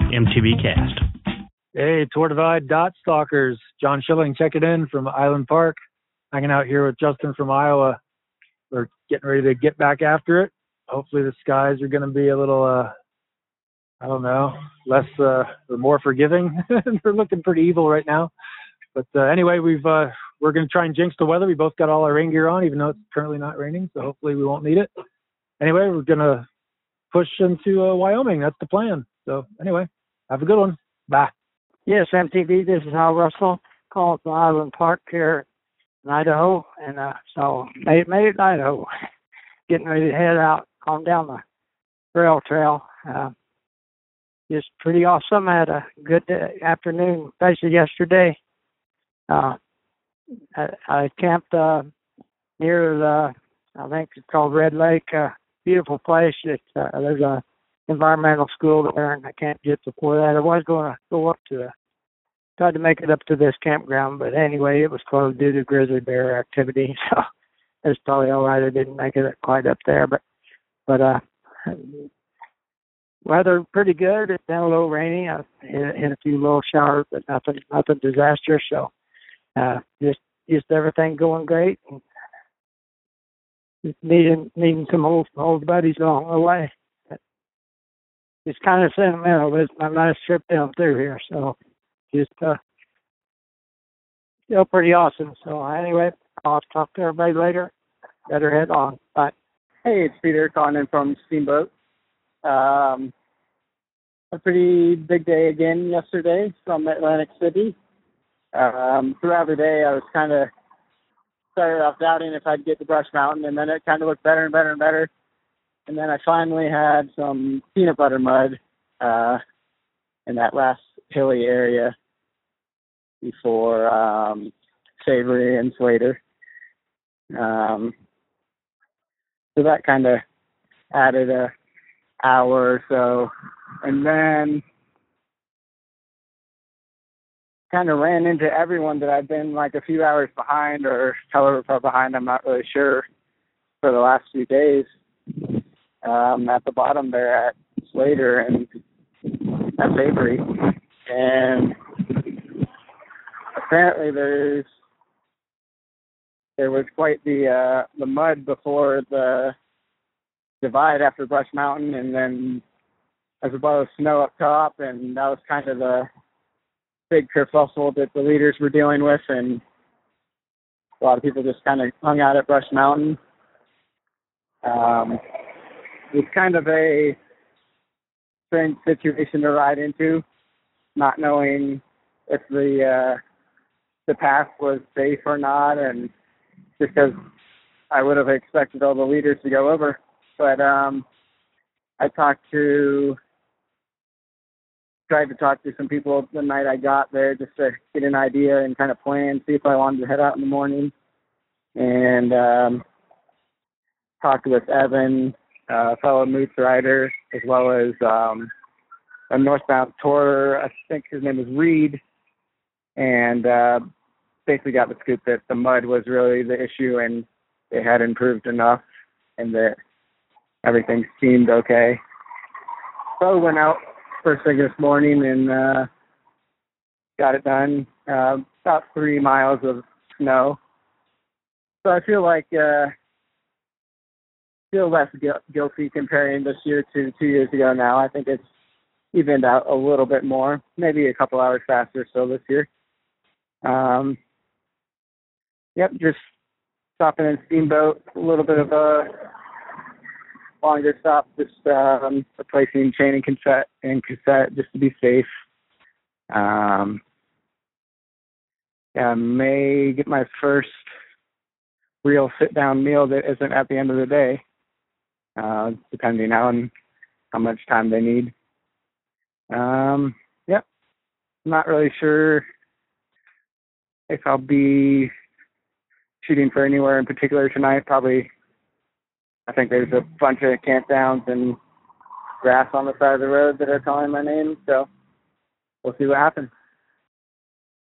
MTB Cast. Hey, Tour Divide Dot Stalkers. John Schilling checking in from Island Park. Hanging out here with Justin from Iowa. We're getting ready to get back after it. Hopefully the skies are going to be a little, less or more forgiving. They're looking pretty evil right now. But anyway, we're going to try and jinx the weather. We both got all our rain gear on, even though it's currently not raining. So hopefully we won't need it. Anyway, we're going to push into Wyoming. That's the plan. So anyway, have a good one. Bye. Yes, MTV, this is Hal Russell calling from Island Park here in Idaho. And so made it to Idaho. Getting ready to head out on down the rail trail. Just pretty awesome. I had a good afternoon, especially yesterday. I camped near the, I think it's called Red Lake, beautiful place. There's a environmental school there, and I can't get before that. I was going to go up to tried to make it up to this campground, but anyway, it was closed due to grizzly bear activity, so it's probably all right. I didn't make it quite up there, but weather pretty good. It's been a little rainy. I hit a few little showers, but nothing disastrous. So just everything going great. And just needing some old buddies along the way. It's kind of sentimental. It's my last trip down through here, so just still pretty awesome. So anyway, I'll talk to everybody later. Better head on. Bye. Hey, it's Peter calling in from Steamboat. A pretty big day again yesterday from Atlantic City. Throughout the day, I was kind of started off doubting if I'd get to Brush Mountain, and then it kind of looked better and better and better. And then I finally had some peanut butter mud in that last hilly area before Savory and Slater. So that kind of added a hour or so. And then kind of ran into everyone that I've been like a few hours behind, or however far behind, I'm not really sure, for the last few days. At the bottom there at Slater and at Savory. And apparently there was quite the mud before the divide after Brush Mountain, and then as well as snow up top, and that was kind of the big kerfuffle that the leaders were dealing with, and a lot of people just kind of hung out at Brush Mountain. It's kind of a strange situation to ride into, not knowing if the path was safe or not, and just because I would have expected all the leaders to go over. But I tried to talk to some people the night I got there just to get an idea and kind of plan, see if I wanted to head out in the morning. And talked with Evan, a fellow moose rider, as well as a northbound tourer. I think his name is Reed, and basically got the scoop that the mud was really the issue, and it had improved enough, and that everything seemed okay. So I went out first thing this morning and got it done. About 3 miles of snow. So I feel like feel less guilty comparing this year to 2 years ago now. I think it's evened out a little bit more, maybe a couple hours faster so this year. Just stopping in Steamboat, a little bit of a longer stop, just replacing chain and cassette just to be safe. I may get my first real sit-down meal that isn't at the end of the day, depending on how much time they need. Not really sure if I'll be shooting for anywhere in particular tonight. Probably, I think there's a bunch of campdowns and grass on the side of the road that are calling my name, so we'll see what happens.